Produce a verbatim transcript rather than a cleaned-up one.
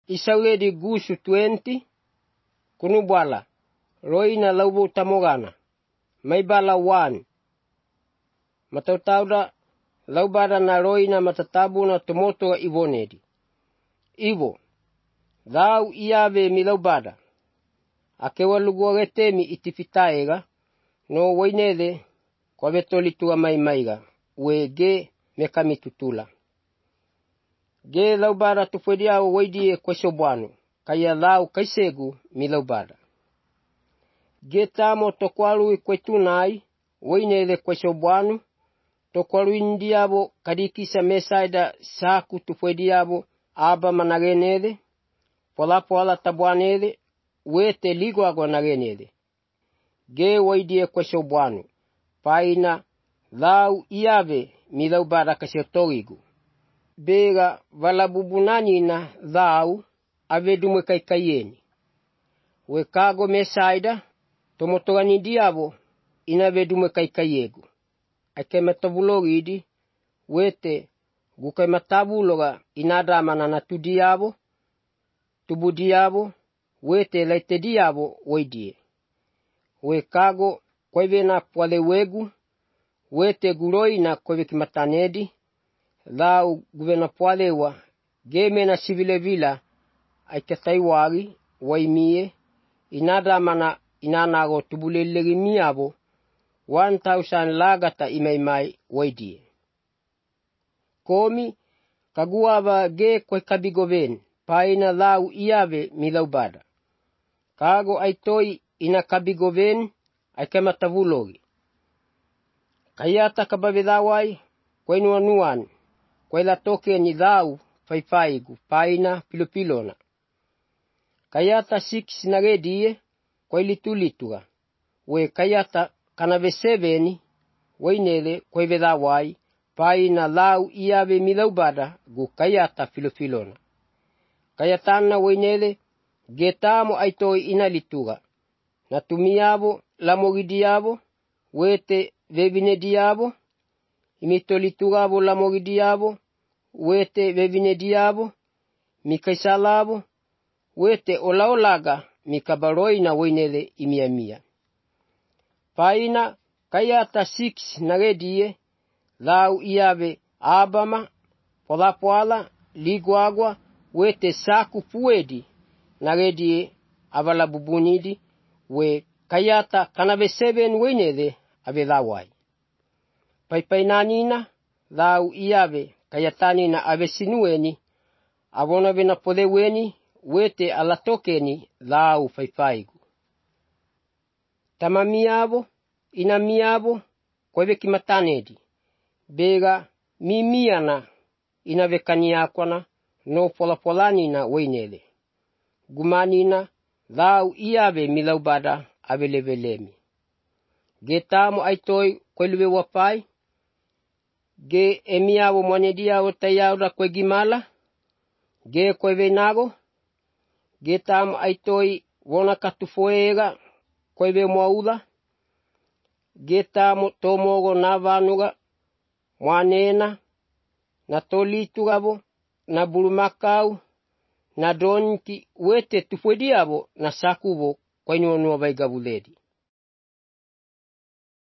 isauledi gusu twenty kunubwala roina laubo tamogana maibala one matautauda laubada na roina matatabu na tomoto ivonedi ivo dhau iave mi laubada akewaluguagete mi itifitaega no wainede kwa betolitua maimaiga wege mekamitutula ge laubada tufwedia waidie kwa shobwanu kaya dhau kaisegu mi laubada ge tamo tokwalu kwetunai wainede kwa shobwanu tokwalu indiabo kadikisa mesaida saku tufwediabo aba managenede pola pola tabwanede wete ligwago nagenede ge waidie kwa shobwanu paina dhau iave mi laubada kashotogigu bega valabubunani na dhau avedumwe kaikayeni wekago mesaida tomotogani diabo inavedumwe kaikayegu akemetavulogidi wete gukematavuloga inadamana na tudiabo tubudiabo wete laite diabo waidie wekago kwevena pwalewegu wete guroi na kwevekimatanedi dhau guvena pwalewa geme na sivile vila aikataiwagi waimie inadamana inanago tubulelegi miabo one thousand lagata imaimai waidie komi kaguava ge kwe kabigoven paina dhau iave mi laubada kago aitoi ina kabigoven aikematavulogi kayata kabavedawai kwenuanuan kwela toke ni dhau faifaigu paina pilopilona kayata six nagedie kwailitulituga we kayata kanave seven wainele kwevedawai paina dhau iave mi laubada gu kayata pilopilona kayatana wainele getamo aitoi inalituga natumiabo lamogidiabo wete vevinediabo imitolitugabo lamogidiabo wete vevinediabo mikaisalabo wete olaolaga mikabaroi na wainele imiamia paina kayata six nagedie dhau iave abama polapoala ligwagwa wete saku puedi nagedie avala bubunidi we kayata kanave seven wainele avedawai paipainanina dhau iave kayatanina avesinueni avona vena poleweni wete alatokeni dhau faifaigu tamamiabo inamiabo kweve kimatanedi bega mimiana inavekaniakwana no polapolanina wainele gumanina dhau iave mi laubada avelevelemi getamo aitoi kwelwe wapai ge emiabo mwanediao tayauda kwegimala ge kwevenago getamo aitoi wona katufoega kweve mwaula getamo tomogo navanuga mwanena na tolitugabo na bulumakau na donki wete tufwediabo na sakubo kwenyonua vaigabuledi